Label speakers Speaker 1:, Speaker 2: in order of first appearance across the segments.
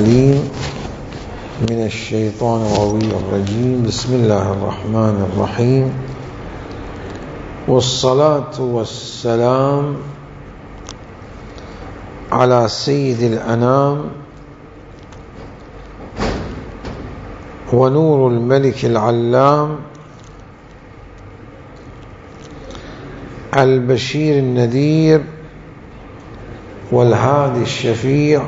Speaker 1: العليم من الشيطان الرجيم. بسم الله الرحمن الرحيم، والصلاة والسلام على سيد الأنام ونور الملك العلام البشير النذير والهادي الشفيع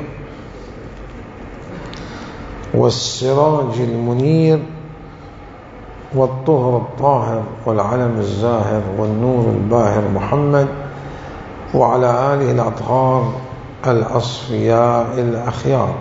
Speaker 1: والسراج المنير والطهر الطاهر والعلم الزاهر والنور الباهر محمد وعلى آله الأطهار الأصفياء الأخيار.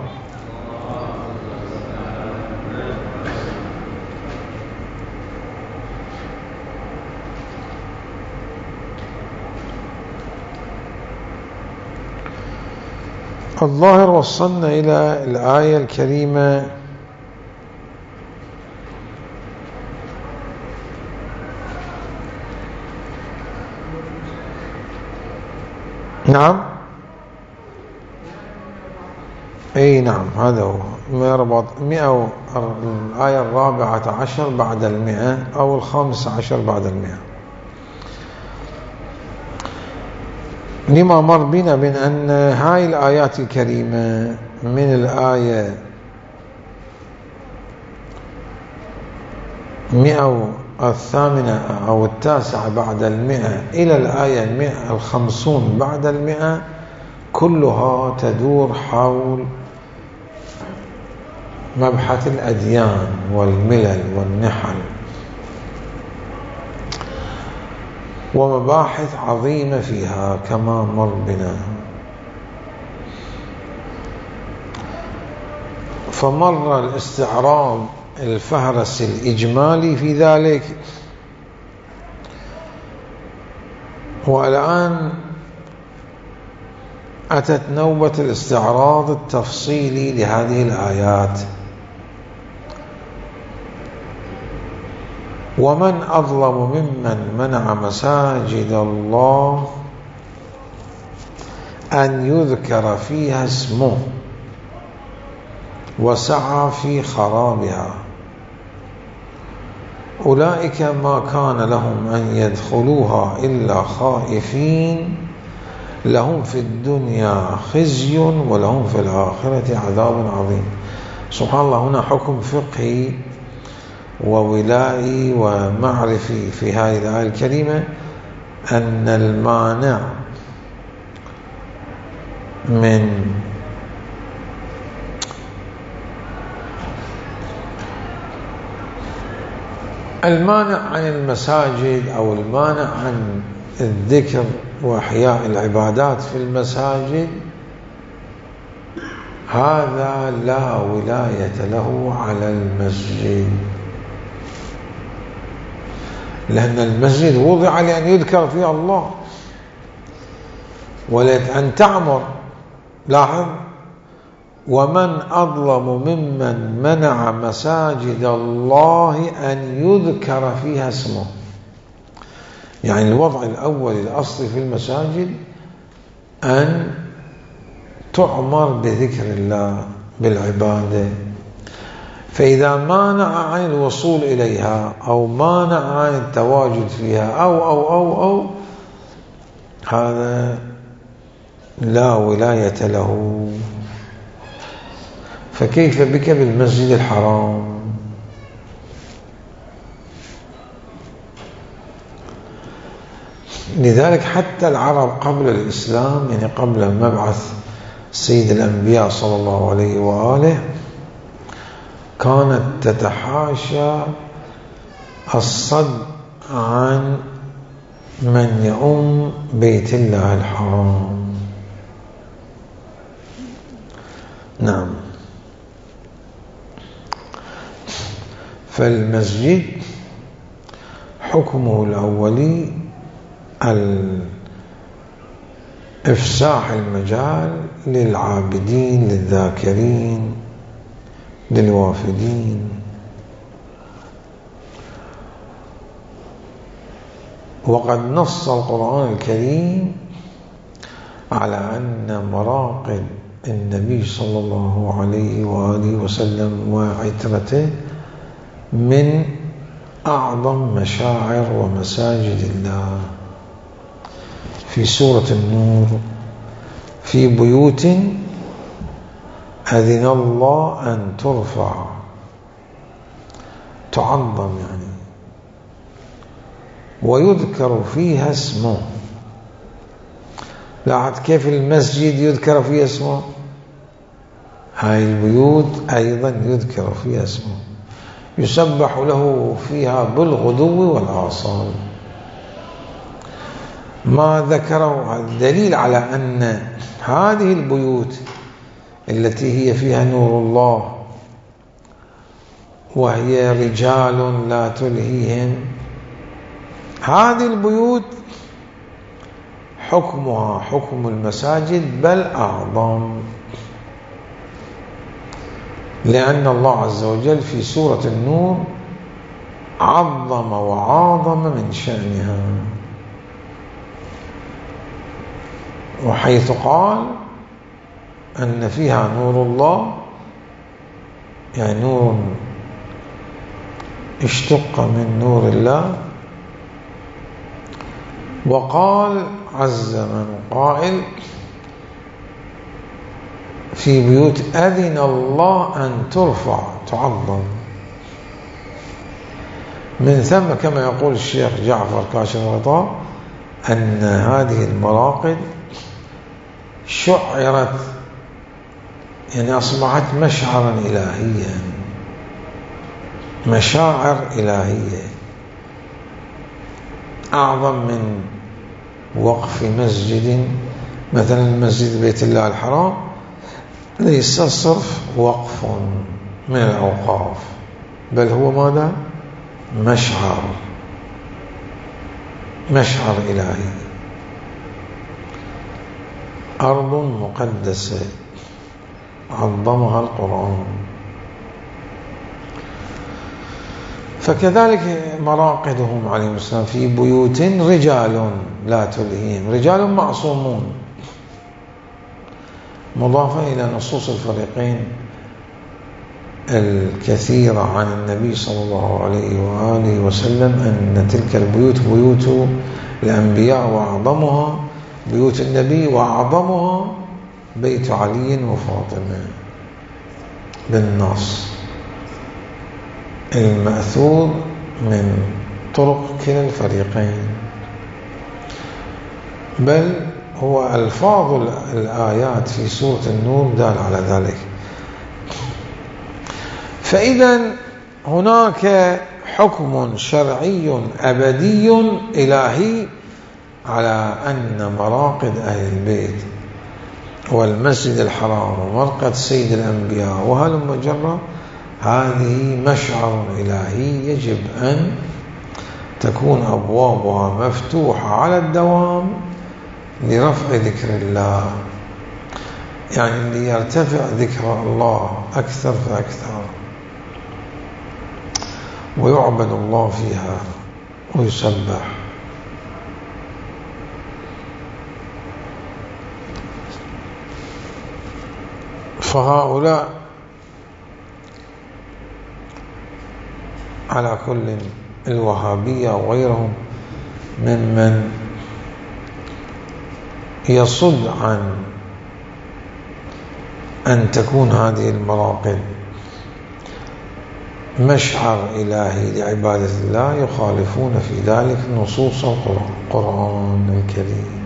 Speaker 1: الظاهر وصلنا إلى الآية الكريمة نعم أي نعم، هذا هو الآية 14 بعد 100 أو 15 بعد 100. لما مر بنا من أن هاي الآيات الكريمة من الآية 108 أو 9 بعد 100 إلى الآية 150 بعد 100 كلها تدور حول مبحث الأديان والملل والنحل، ومباحث عظيمة فيها كما مر بنا. فمر الاستعراض الفهرس الإجمالي في ذلك، والآن أتت نوبة الاستعراض التفصيلي لهذه الآيات. ومن أظلم ممن منع مساجد الله أن يذكر فيها اسمه وسعى في خرابها أولئك ما كان لهم أن يدخلوها إلا خائفين لهم في الدنيا خزي ولهم في الآخرة عذاب عظيم. سبحان الله، هنا حكم فقهي وولائي ومعرفي في هذه الآية الكريمة أن المانع عن المساجد أو المانع عن الذكر وإحياء العبادات في المساجد هذا لا ولاية له على المسجد، لأن المسجد وضع لأن يذكر فيه الله ولأن تعمر. لاحظ، ومن أظلم ممن منع مساجد الله أن يذكر فيها اسمه. يعني الوضع الأول الأصلي في المساجد أن تعمر بذكر الله بالعبادة، فإذا مانع عن الوصول إليها أو مانع عن التواجد فيها أو هذا لا ولاية له. فكيف بك بالمسجد الحرام؟ لذلك حتى العرب قبل الإسلام، يعني قبل مبعث سيد الأنبياء صلى الله عليه وآله، كانت تتحاشى الصد عن من يؤم بيت الله الحرام. نعم، فالمسجد حكمه الأولي إفساح المجال للعابدين للذاكرين للوافدين. وقد نص القرآن الكريم على أن مراقد النبي صلى الله عليه وآله وسلم وعترته من أعظم مشاعر ومساجد الله. في سورة النور: في بيوت أذن الله أن ترفع، تعظم يعني، ويذكر فيها اسمه. لاحظ كيف المسجد يذكر فيها اسمه، هاي البيوت أيضا يذكر فيها اسمه، يسبح له فيها بالغدو والآصال. ما ذكره الدليل على أن هذه البيوت التي هي فيها نور الله، وهي رجال لا تلهيهم، هذه البيوت حكمها حكم المساجد بل أعظم، لأن الله عز وجل في سورة النور عظم وعاظم من شأنها، وحيث قال أن فيها نور الله، يعني نور اشتق من نور الله. وقال عز من قائل: في بيوت أذن الله أن ترفع تعظم. من ثم كما يقول الشيخ جعفر كاشف الغطاء أن هذه المراقد شعرت، يعني أصبحت مشعرا إلهيا، مشاعر إلهية أعظم من وقف مسجد. مثلا مسجد بيت الله الحرام ليس صرف وقف من الأوقاف، بل هو ماذا؟ مشعر إلهي، أرض مقدسة عظمها القرآن. فكذلك مراقدهم عليهم السلام في بيوت رجال لا تلهيهم، رجال معصومون، مضافة إلى نصوص الفريقين الكثيرة عن النبي صلى الله عليه وآله وسلم أن تلك البيوت بيوت الأنبياء وأعظمها بيوت النبي وأعظمها بيت علي وفاطمة، بالنص المأثور من طرق كلا الفريقين، بل هو ألفاظ الآيات في سورة النور دال على ذلك. فإذا هناك حكم شرعي أبدي إلهي على أن مراقد أهل البيت والمسجد الحرام ومرقد سيد الأنبياء وهلم جرة، هذه مشعر إلهي يجب أن تكون أبوابها مفتوحة على الدوام لرفع ذكر الله، يعني ليرتفع ذكر الله أكثر فأكثر، ويعبد الله فيها ويسبح. فهؤلاء على كل الوهابية وغيرهم ممن يصد عن أن تكون هذه المراقد مشعر إلهي لعبادة الله، يخالفون في ذلك نصوص القرآن الكريم.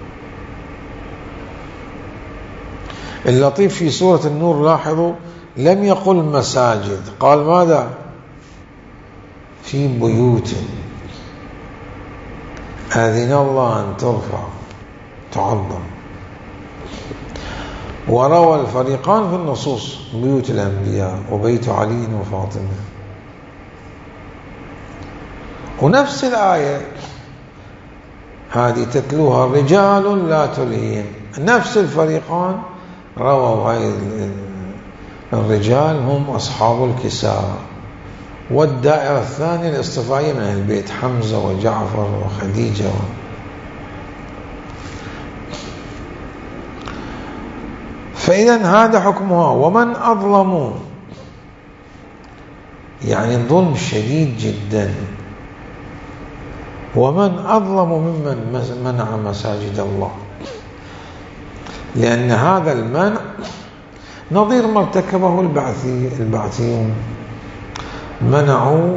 Speaker 1: اللطيف في سورة النور لاحظوا لم يقل مساجد، قال ماذا؟ في بيوت أذن الله أن ترفع تعظم. وروى الفريقان في النصوص بيوت الأنبياء وبيت علي وفاطمة، ونفس الآية هذه تتلوها رجال لا تلهيهم، نفس الفريقان رووا هاي الرجال هم أصحاب الكساء، والدائرة الثانية الاصطفائية من أهل البيت حمزة وجعفر وخديجة فإذا هذا حكمها. ومن أظلم، يعني ظلم شديد جدا. ومن أظلم ممن منع مساجد الله، لأن هذا المنع نظير ما ارتكبه البعثيون، منعوا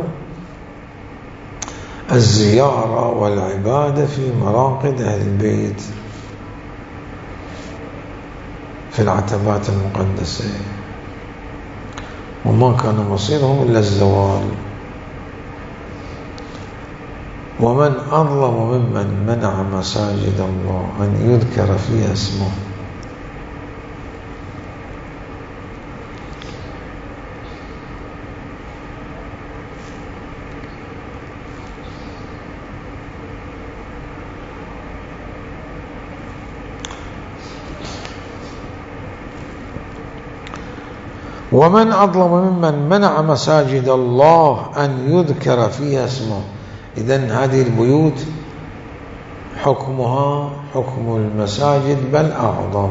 Speaker 1: الزيارة والعبادة في مراقد أهل البيت في العتبات المقدسة، وما كان مصيرهم إلا الزوال. ومن أظلم ممن منع مساجد الله أن يذكر فيها اسمه. ومن أظلم ممن منع مساجد الله أن يذكر فيها اسمه. إذن هذه البيوت حكمها حكم المساجد بل أعظم،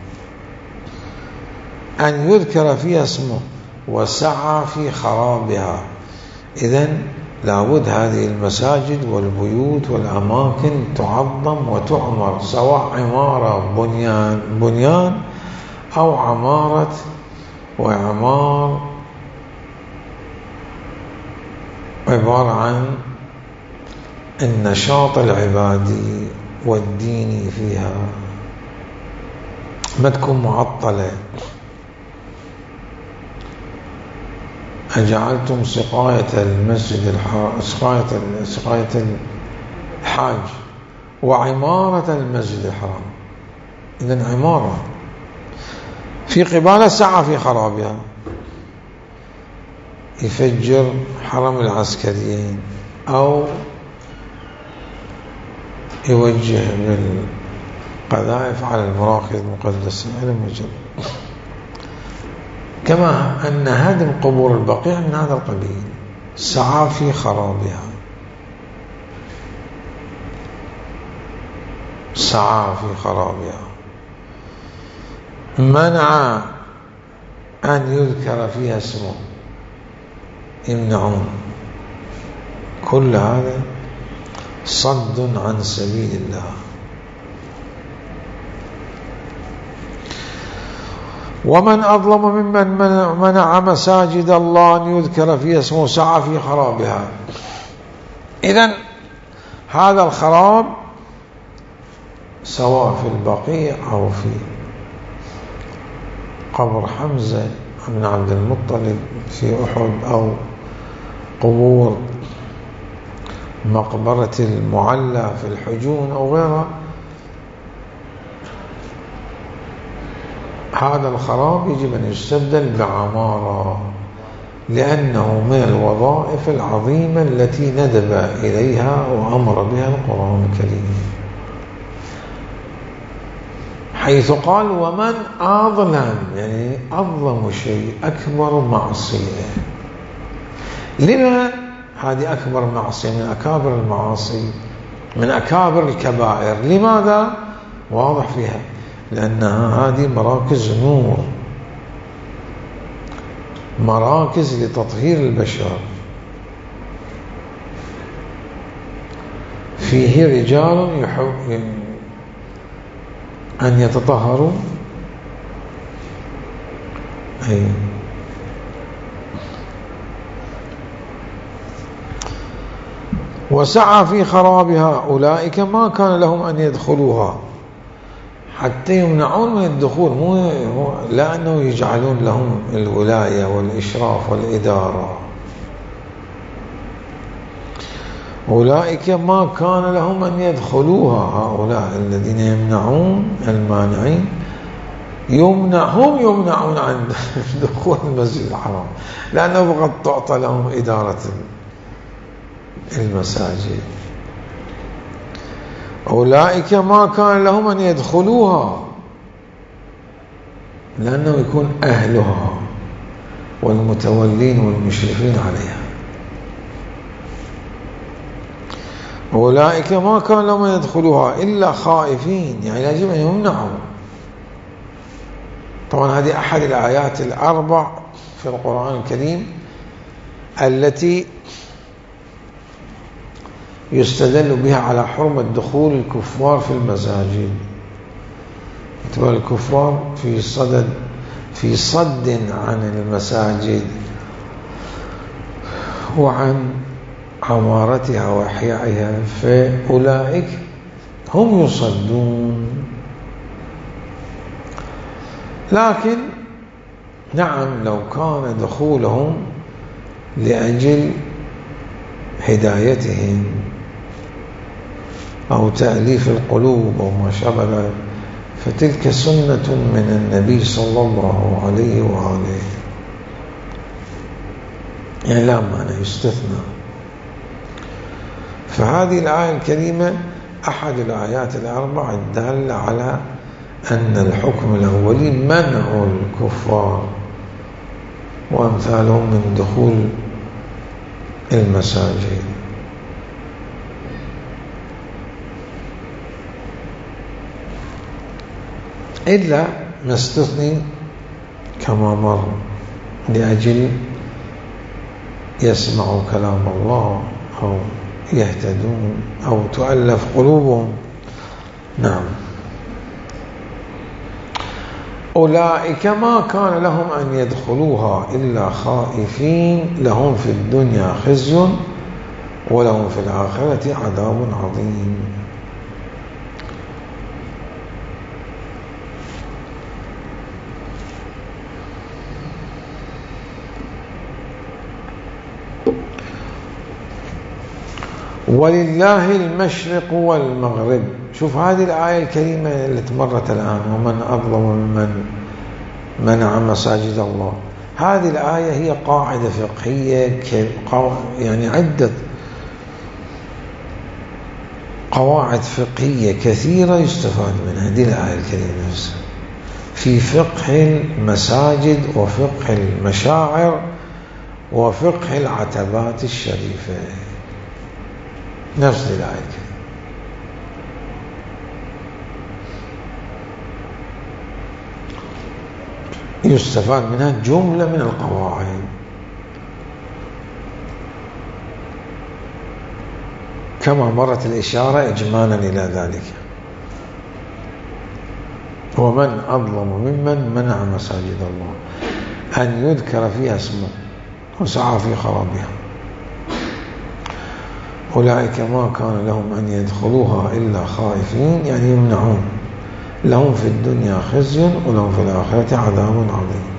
Speaker 1: أن يذكر فيها اسمه وسعى في خرابها. إذن لابد هذه المساجد والبيوت والأماكن تعظم وتعمر، سواء عمارة بنيان أو عمارة وإعمار عبارة عن النشاط العبادي والديني فيها، ما تكون معطلة. أجعلتم سقاية المسجد سقاية الحاج وعمارة المسجد الحرام. إذن عمارة في قبالة سعى في خرابها، يفجر حرم العسكريين أو يوجه بالقذائف على المراقد المقدسة على المجرد، كما أن هدم قبور البقيع من هذا القبيل، سعى في خرابها، سعى في خرابها. منع أن يذكر فيها اسمه، يمنعون. كل هذا صد عن سبيل الله. ومن أظلم ممن منع مساجد الله أن يذكر فيها اسمه سعى في خرابها. إذن هذا الخراب سواء في البقيع أو في قبر حمزة بن عبد المطلب في أحد أو قبور مقبرة المعلى في الحجون أو غيرها، هذا الخراب يجب أن يستبدل بعمارة، لأنه من الوظائف العظيمة التي ندب إليها وأمر بها القرآن الكريم، حيث قال ومن أظلم، يعني أظلم شيء، أكبر معصية. لما هذه أكبر معصية من أكابر المعاصي، من أكابر الكبائر؟ لماذا؟ واضح فيها لأنها هذه مراكز نور، مراكز لتطهير البشر، فيه رجال يحب أن يتطهروا وسعى في خرابها. أولئك ما كان لهم أن يدخلوها، حتى يمنعون من الدخول، مو لا أنه يجعلون لهم الولاية والإشراف والإدارة. أولئك ما كان لهم أن يدخلوها، هؤلاء الذين يمنعون المانعين هم يمنعون عن دخول المسجد الحرام، لأنه فقد تعطى لهم إدارة المساجد. أولئك ما كان لهم أن يدخلوها، لأنه يكون أهلها والمتولين والمشرفين عليها. أولئك ما كان لهم أن يدخلوها إلا خائفين، يعني يجب أن يمنعوا طبعا هذه أحد الآيات الأربع في القرآن الكريم التي يستدل بها على حرمة دخول الكفار في المساجد. اعتبار الكفار في صد عن المساجد وعن عمارتها وإحيائها، فأولئك هم يصدون. لكن نعم لو كان دخولهم لأجل هدايتهم أو تأليف القلوب أو ما شابه ذلك فتلك سنة من النبي صلى الله عليه وآله، يعني لا معنى يستثنى. فهذه الآية الكريمة أحد الآيات الأربع الدالة على أن الحكم الأولي منع الكفار وأمثالهم من دخول المساجد. إلا نستثني كما مر لأجل يسمعوا كلام الله أو يهتدون أو تؤلف قلوبهم. نعم. أولئك ما كان لهم أن يدخلوها إلا خائفين لهم في الدنيا خزي ولهم في الآخرة عذاب عظيم. ولله المشرق والمغرب. شوف هذه الآية الكريمة التي مرت الآن، ومن أظلم ممن منع مساجد الله. هذه الآية هي قاعدة فقهية، يعني عدة قواعد فقهية كثيرة يستفاد منها هذه الآية الكريمة في فقه المساجد وفقه المشاعر وفقه العتبات الشريفة. نفس الآية الكريمة. يستفاد منها جملة من القواعد كما مرت الإشارة إجمالا إلى ذلك. ومن أظلم ممن منع مساجد الله أن يذكر فيها اسمه وسعى في خرابها. أولئك ما كان لهم أن يدخلوها إلا خائفين، يعني يمنعون، لهم في الدنيا خزي ولهم في الآخرة عذاب عظيم.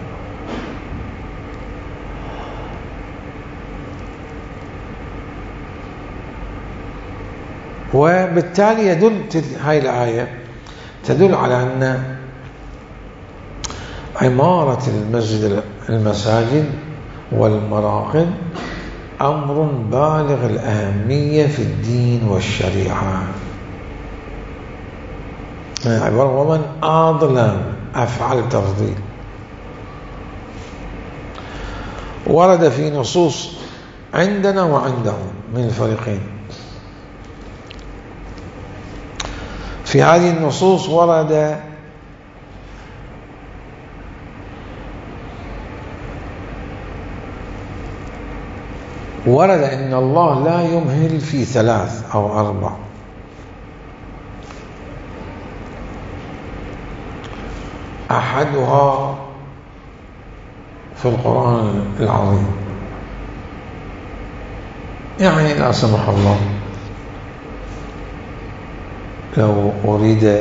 Speaker 1: وبالتالي هاي الآية تدل على أن عمارة المساجد والمراقد أمر بالغ الأهمية في الدين والشريعة. عبارة ومن أظلم أفعل تفضيل. ورد في نصوص عندنا وعندهم من الفريقين. في هذه النصوص ورد أن الله لا يمهل في 3 أو 4. أحدها في القرآن العظيم، يعني لا سمح الله لو أريد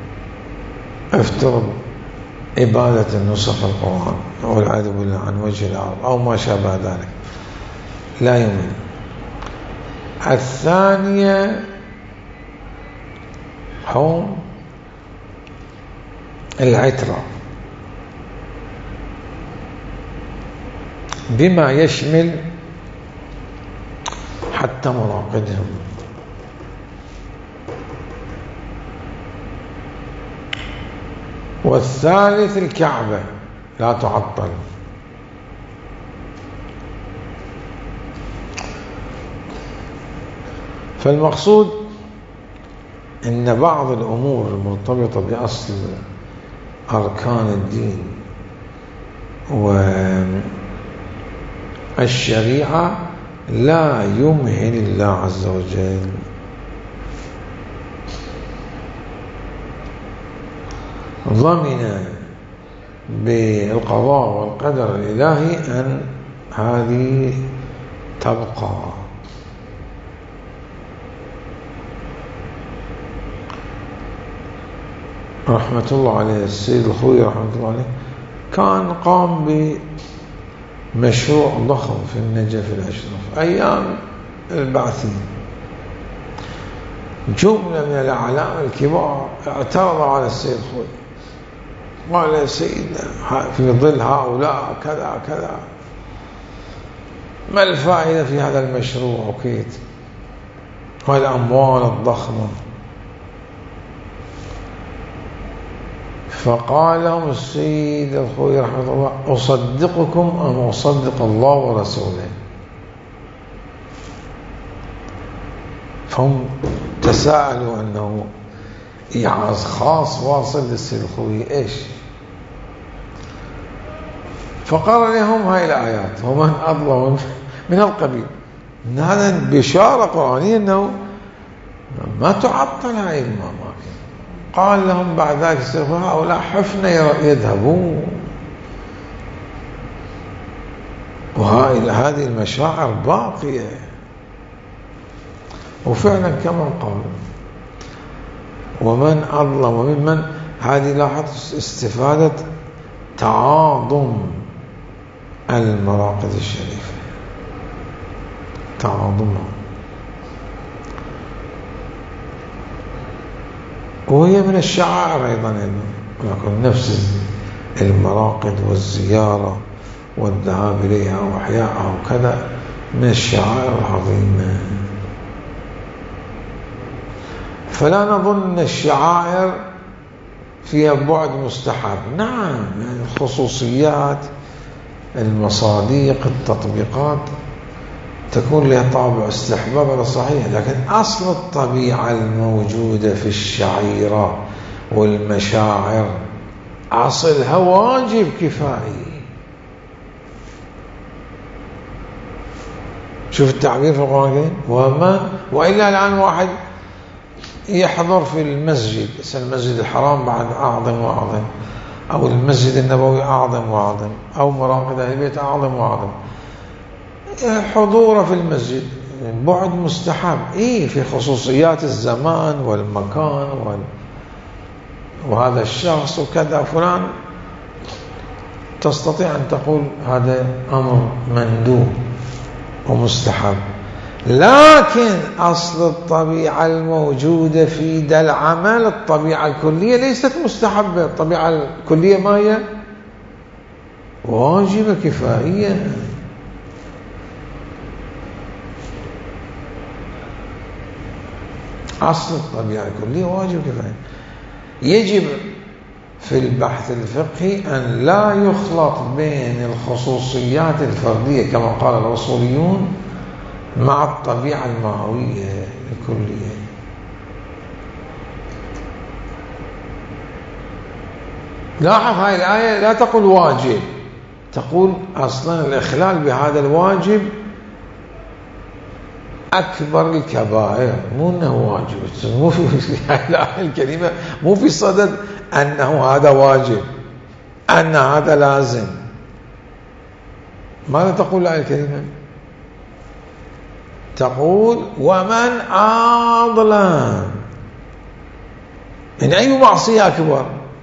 Speaker 1: افترض إبادة نصف القرآن والعياذ بالله عن وجه الأرض أو ما شابه ذلك لا يمكن. الثانية هم العترة بما يشمل حتى مراقدهم. والثالث الكعبة لا تعطل. فالمقصود أن بعض الأمور المرتبطة بأصل أركان الدين والشريعة لا يمهل الله عز وجل. ضمن بالقضاء والقدر الإلهي أن هذه تبقى. رحمة الله عليه السيد الخوئي رحمة الله عليه كان قام بمشروع ضخم في النجف الأشرف أيام البعثين. جملة من الأعلام الكبار اعترضوا على السيد الخوئي، قال يا سيدنا في ظل هؤلاء كذا كذا، ما الفائدة في هذا المشروع وكيت والأموال الضخمة؟ فقال لهم السيد الخوئي رحمه الله أصدقكم أم أصدق الله ورسوله؟ فهم تساءلوا أنه إيعاز خاص واصل للسيد الخوئي إيش؟ فقال لهم هاي الآيات ومن أظلم من القبيل، إن هذا بشارة قرآنية أنه ما تعطل هاي الأماكن. قال لهم بعد ذلك هؤلاء حفنة يذهبون، وهذه المشاعر باقية. وفعلا كما قال ومن أظلم وممن، هذه لاحظت استفادة تعاظم المراقد الشريفة، تعاظمها، وهي من الشعائر أيضا، نفس المراقد والزيارة والذهاب إليها وإحيائها وكذا من الشعائر العظيمة. فلا نظن أن الشعائر فيها بعد مستحب، نعم، يعني الخصوصيات، المصاديق، التطبيقات تكون لها طابع استحباب، هذا صحيح، لكن أصل الطبيعة الموجودة في الشعيرة والمشاعر أصلها واجب كفائي. شوف التعبير في القرآن الكريم وإلا الآن واحد يحضر في المسجد، المسجد الحرام بعد أعظم وأعظم، أو المسجد النبوي أعظم وأعظم، أو مراقد أهل البيت أعظم وأعظم، حضوره في المسجد بعد مستحب، في خصوصيات الزمان والمكان وهذا الشخص وكذا فلان، تستطيع أن تقول هذا أمر مندوب ومستحب. لكن أصل الطبيعة الموجودة في ذا العمل، الطبيعة الكلية ليست مستحبة، الطبيعة الكلية ما هي واجبة كفائية. أصل الطبيعة الكلية واجب كفائية. يجب في البحث الفقهي أن لا يخلط بين الخصوصيات الفردية كما قال الأصوليون مع الطبيعة المعنوية الكلية. لاحظ هاي الآية لا تقول واجب، تقول أصلا الإخلال بهذا الواجب أكبر الكبائر، مو أنه واجب، مو في الآية الكريمة مو في صدد أنه هذا واجب، أن هذا لازم. ماذا تقول الآية الكريمة؟ تقول ومن أظلم من أي معصية أكبر.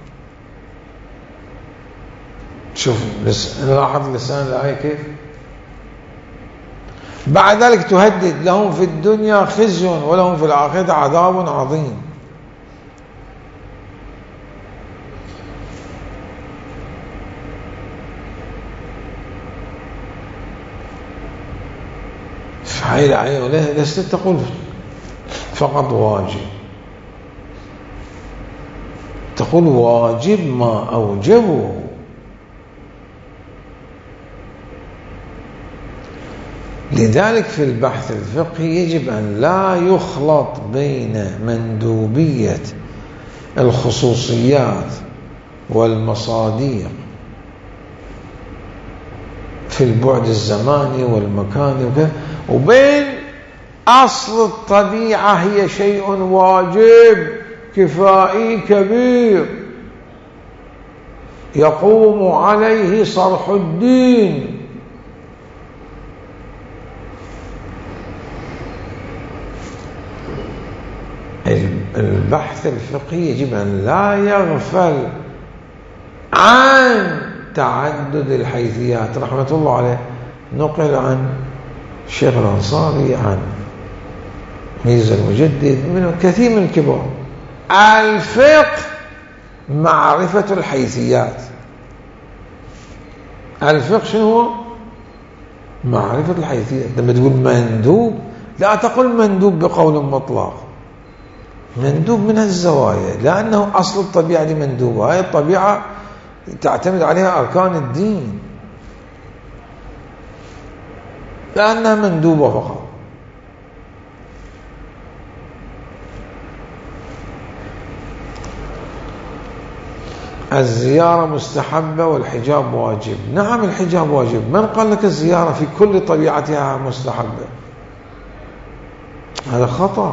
Speaker 1: شوف لاحظ لسان الآية كيف. بعد ذلك تهدد لهم في الدنيا خزي ولهم في الآخرة عذاب عظيم. فهي الآية لست تقول فقط واجب، تقول واجب ما أوجبه. لذلك في البحث الفقهي يجب أن لا يخلط بين مندوبية الخصوصيات والمصاديق في البعد الزماني والمكاني، وبين أصل الطبيعة هي شيء واجب كفائي كبير يقوم عليه صرح الدين. البحث الفقهي يجب أن لا يغفل عن تعدد الحيثيات. رحمة الله عليه نقل عن الشيخ الأنصاري، عن ميزة المجدد، من كثير من الكبار، الفقه معرفة الحيثيات. الفقه شنو هو؟ معرفة الحيثيات. لما تقول مندوب لا تقل مندوب بقول مطلق، مندوب من الزوايا، لأنه أصل الطبيعة دي مندوبة. هاي الطبيعة تعتمد عليها أركان الدين، لأنها مندوبة فقط. الزيارة مستحبة والحجاب واجب. نعم الحجاب واجب. من قال لك الزيارة في كل طبيعتها مستحبة؟ هذا خطأ.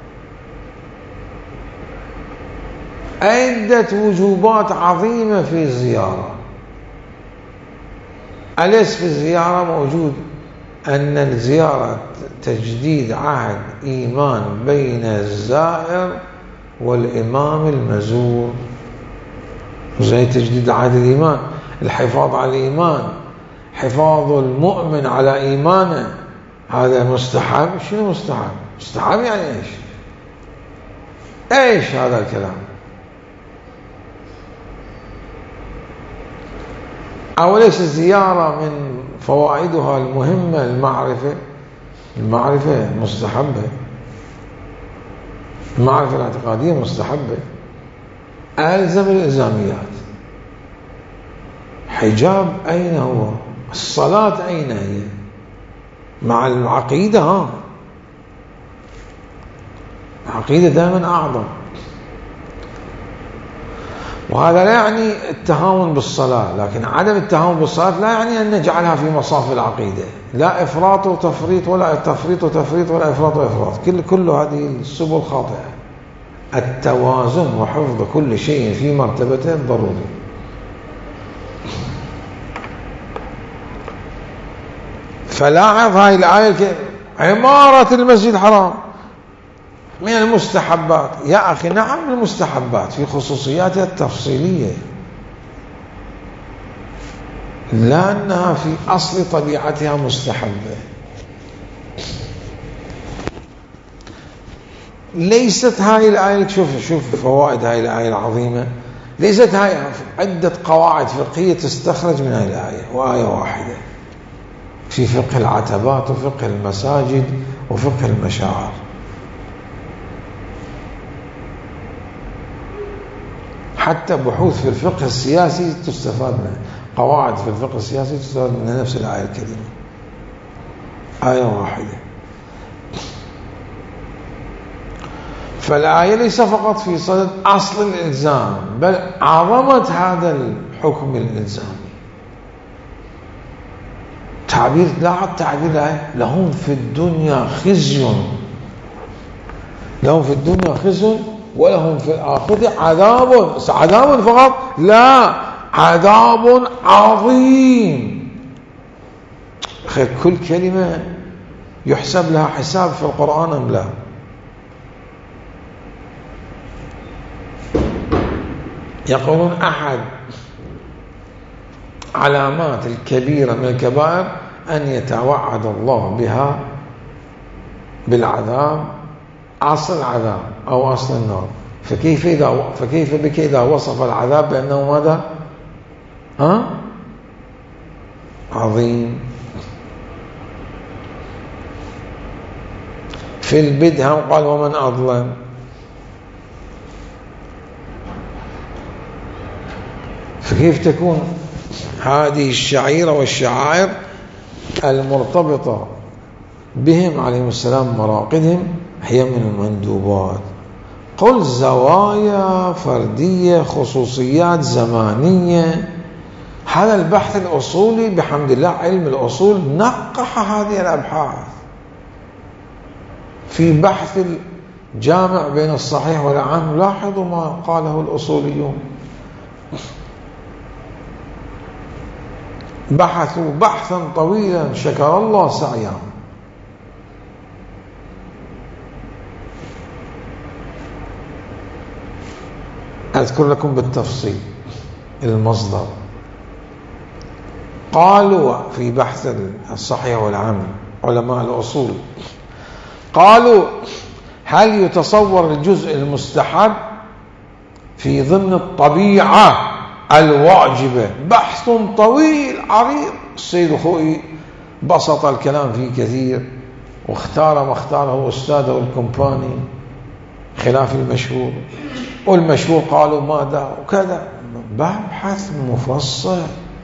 Speaker 1: عدة وجوبات عظيمة في الزيارة. أليس في الزيارة موجود أن الزيارة تجديد عهد إيمان بين الزائر والإمام المزور، زي تجديد عهد الإيمان، الحفاظ على الإيمان، حفاظ المؤمن على إيمانه، هذا مستحب. شنو مستحب؟ مستحب يعني إيش؟ إيش هذا الكلام؟ أوليس الزيارة من فوائدها المهمة المعرفة مستحبة، المعرفة الاعتقادية مستحبة. ألزم الإلزاميات. حجاب أين هو؟ الصلاة أين هي؟ مع العقيدة. العقيدة دائما أعظم. وهذا لا يعني التهاون بالصلاة، لكن عدم التهاون بالصلاة لا يعني أن نجعلها في مصاف العقيدة. لا إفراط وتفريط، ولا تفريط وتفريط، ولا إفراط وإفراط. كل هذه السبل خاطئة. التوازن وحفظ كل شيء في مرتبته ضروري. فلاحظ هاي الآية، عمارة المسجد الحرام من المستحبات. يا أخي نعم من المستحبات في خصوصياتها التفصيلية، لأنها في أصل طبيعتها مستحبة. ليست هاي الآية، شوف فوائد هاي الآية العظيمة. ليست هاي عدة قواعد فقهية تستخرج من هاي الآية، وآية واحدة في فقه العتبات وفقه المساجد وفقه المشاعر. حتى بحوث في الفقه السياسي تستفاد منها، قواعد في الفقه السياسي تستفاد منها نفس الآية الكريمة، آية واحدة. فالآية ليس فقط في صدد أصل الإلزام، بل عظمة هذا الحكم الإلزامي. تعبير، لاحظ تعبير الآية، لهم في الدنيا خزي، لهم في الدنيا خزي ولهم في الآخرة عذاب. عذاب فقط؟ لا، عذاب عظيم. خير، كل كلمة يحسب لها حساب في القرآن أم لا؟ يقولون أحد علامات الكبيرة من الكبائر أن يتوعد الله بها بالعذاب، أصل العذاب أو أصل النار. فكيف بك إذا وصف العذاب بأنه ماذا؟ عظيم. في البدء قال ومن أظلم. فكيف تكون هذه الشعيرة والشعائر المرتبطة بهم عليهم السلام، مراقدهم، هي من المندوبات، قل زوايا فردية، خصوصيات زمانية. هذا البحث الأصولي بحمد الله، علم الأصول نقح هذه الأبحاث في بحث الجامع بين الصحيح والعام. لاحظوا ما قاله الأصوليون، بحثوا بحثا طويلا شكر الله سعيهم. أذكر لكم بالتفصيل المصدر. قالوا في بحث الصحيح والعام علماء الأصول، قالوا هل يتصور الجزء المستحب في ضمن الطبيعة الواجبة؟ بحث طويل عريض. السيد الخوئي بسط الكلام فيه كثير واختار ما اختاره أستاذه الكومباني خلاف المشهور، والمشهور قالوا ماذا وكذا. بحث مفصل.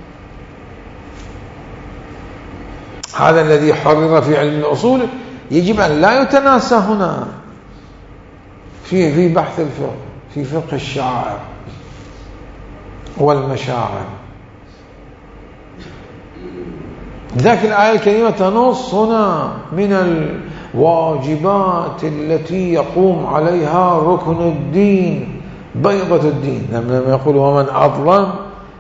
Speaker 1: هذا الذي حرر في علم الأصول يجب أن لا يتناسى هنا في بحث الفقه، في فقه الشعائر والمشاعر. ذاك الآية الكريمة تنص هنا من الواجبات التي يقوم عليها ركن الدين، بيضة الدين. لما يقول ومن أظلم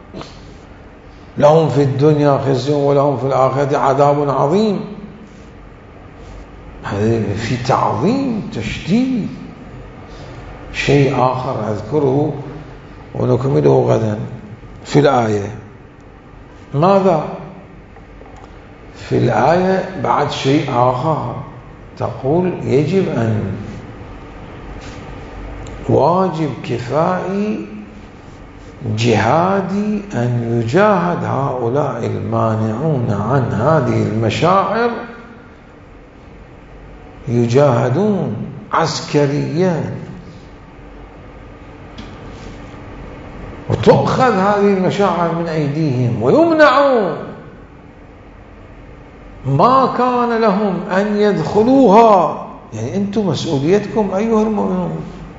Speaker 1: لهم في الدنيا خزي ولهم في الآخرة عذاب عظيم. هذا في تعظيم تشديد. شيء آخر أذكره ونكمله غدا في الآية. ماذا؟ في الآية بعد شيء آخر تقول يجب أن واجب كفائي جهادي أن يجاهد هؤلاء المانعون عن هذه المشاعر، يجاهدون عسكريا، وتؤخذ هذه المشاعر من أيديهم ويمنعون. ما كان لهم أن يدخلوها، يعني أنتم مسؤوليتكم أيها المؤمنون.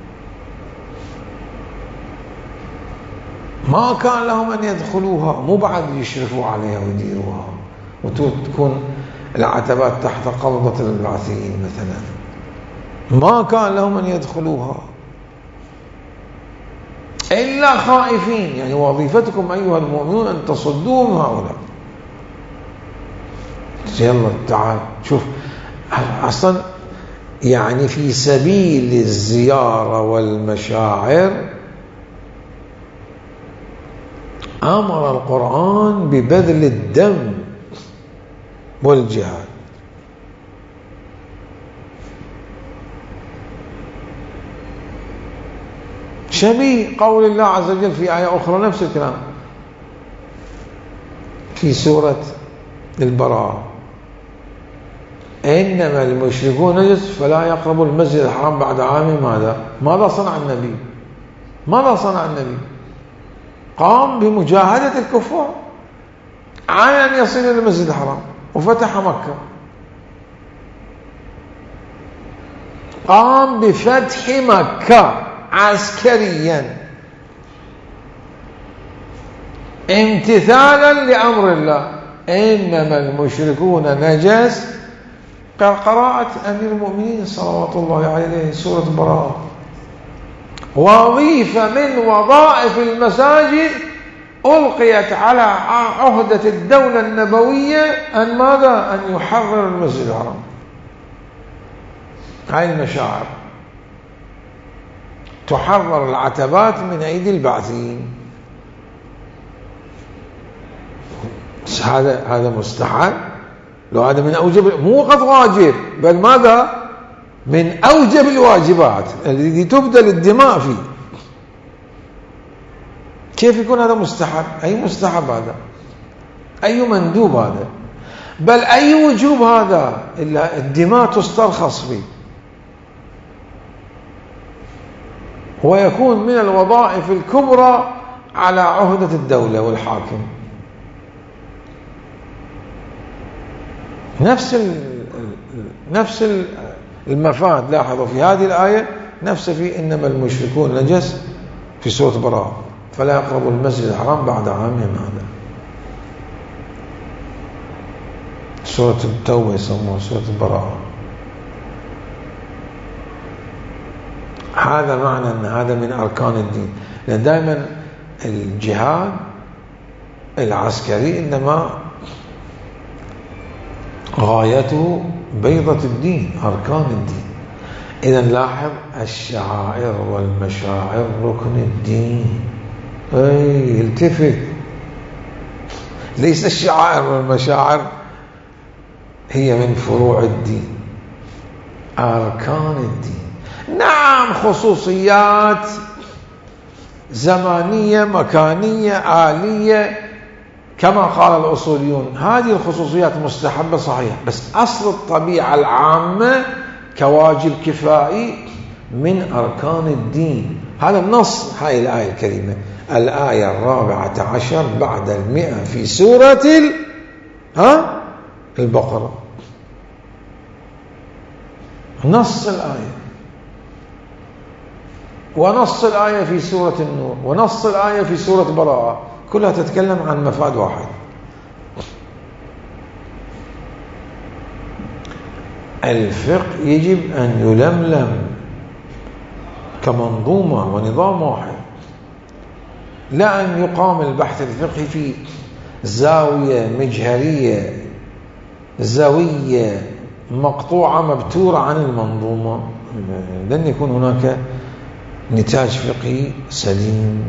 Speaker 1: ما كان لهم أن يدخلوها، مو بعد يشرفوا عليها ويديروها وتكون العتبات تحت قبضة البعثيين مثلا. ما كان لهم أن يدخلوها إلا خائفين، يعني وظيفتكم أيها المؤمنون أن تصدوهم هؤلاء. يلا تعال شوف، أصلا يعني في سبيل الزيارة والمشاعر أمر القرآن ببذل الدم والجهاد. شبيه قول الله عز وجل في آية أخرى نفس الكلام في سورة البراءة: إنما المشركون نجس فلا يقربوا المسجد الحرام بعد عام. ماذا صنع النبي؟ ماذا صنع النبي؟ قام بمجاهدة الكفار على أن يصل إلى المسجد الحرام وفتح مكة. قام بفتح مكة عسكريا امتثالا لأمر الله. إنما المشركون نجس، قراءة أمير المؤمنين صلوات الله عليه سورة براءة. وظيفة من وظائف المساجد ألقيت على عهدة الدولة النبوية أن ماذا؟ أن يحرر المسجد الحرام. هاي المشاعر تحرر العتبات من أيدي البعثيين. هذا مستحب، لو هذا من أوجب، مو قد واجب، بل ماذا؟ من أوجب الواجبات التي تبذل الدماء فيه. كيف يكون هذا مستحب؟ أي مستحب هذا؟ أي مندوب هذا؟ بل أي وجوب هذا إلا الدماء تسترخص فيه، ويكون من الوظائف الكبرى على عهدة الدولة والحاكم. نفس المفاد لاحظوا في هذه الآية نفسه في إنما المشركون نجس في سورة براءة، فلا يقربوا المسجد الحرام بعد عامهم هذا. سورة التوبة يسموها سورة البراءة. هذا معنى أن هذا من أركان الدين، لأن دائما الجهاد العسكري إنما غايته بيضة الدين، أركان الدين. إذا لاحظ الشعائر والمشاعر ركن الدين. التفت، ليس الشعائر والمشاعر هي من فروع الدين، أركان الدين. نعم خصوصيات زمانية مكانية آلية كما قال الأصوليون، هذه الخصوصيات مستحبة صحيح، بس أصل الطبيعة العامة كواجب كفائي من أركان الدين. هذا النص، هاي الآية الكريمة، الآية 14 بعد 100 في سورة البقرة، نص الآية، ونص الآية في سورة النور، ونص الآية في سورة براءة، كلها تتكلم عن مفاد واحد. الفقه يجب أن يلملم كمنظومة ونظام واحد، لا أن يقام البحث الفقهي في زاوية مجهرية زاوية مقطوعة مبتورة عن المنظومة، لن يكون هناك نتاج فقهي سليم.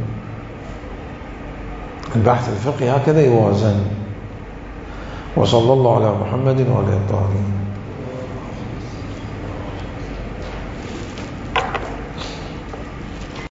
Speaker 1: البحث الفقهي هكذا يوازن. وصلى الله على محمد وعلى آله الطاهرين.